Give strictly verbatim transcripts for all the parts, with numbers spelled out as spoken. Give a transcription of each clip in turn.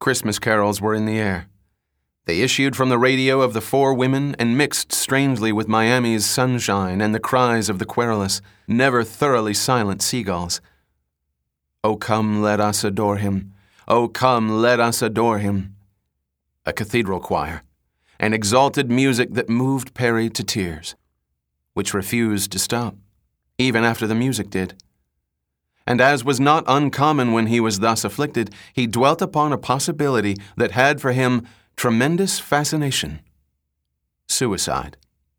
Christmas carols were in the air. They issued from the radio of the four women and mixed strangely with Miami's sunshine and the cries of the querulous, never thoroughly silent seagulls. "Oh, come, let us adore him. Oh, come, let us adore him." A cathedral choir, an exalted music that moved Perry to tears, which refused to stop, even after the music did. And as was not uncommon when he was thus afflicted, he dwelt upon a possibility that had for him tremendous fascination: suicide.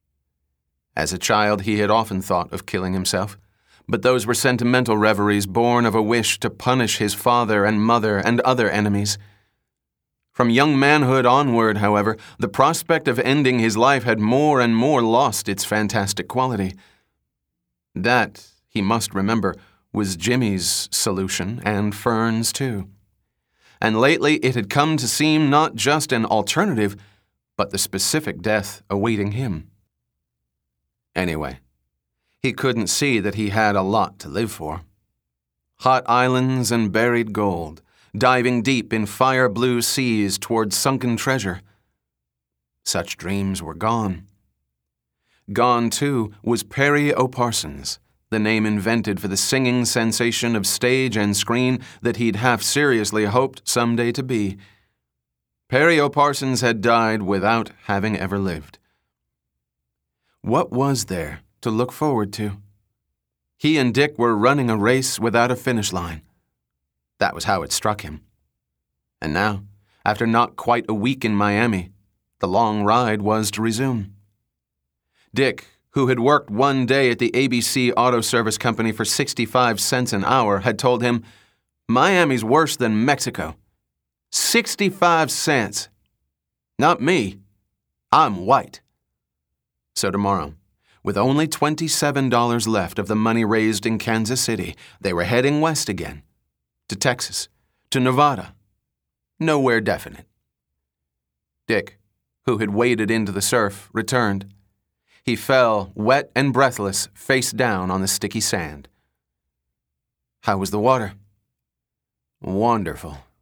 As a child, he had often thought of killing himself, but those were sentimental reveries born of a wish to punish his father and mother and other enemies. From young manhood onward, however, the prospect of ending his life had more and more lost its fantastic quality. That, he must remember, was Jimmy's solution, and Fern's too. And lately it had come to seem not just an alternative, but the specific death awaiting him. Anyway, he couldn't see that he had a lot to live for. Hot islands and buried gold, diving deep in fire-blue seas toward sunken treasure. Such dreams were gone. Gone, too, was Perry O'Parsons, the name invented for the singing sensation of stage and screen that he'd half-seriously hoped someday to be. Perry O'Parsons had died without having ever lived. What was there to look forward to? He and Dick were running a race without a finish line. That was how it struck him. And now, after not quite a week in Miami, the long ride was to resume. Dick, who had worked one day at the A B C Auto Service Company for sixty-five cents an hour, had told him, "Miami's worse than Mexico. sixty-five cents. Not me. I'm white." So tomorrow, with only twenty-seven dollars left of the money raised in Kansas City, they were heading west again, to Texas, to Nevada. Nowhere definite. Dick, who had waded into the surf, returned. He fell, wet and breathless, face down on the sticky sand. How was the water? Wonderful,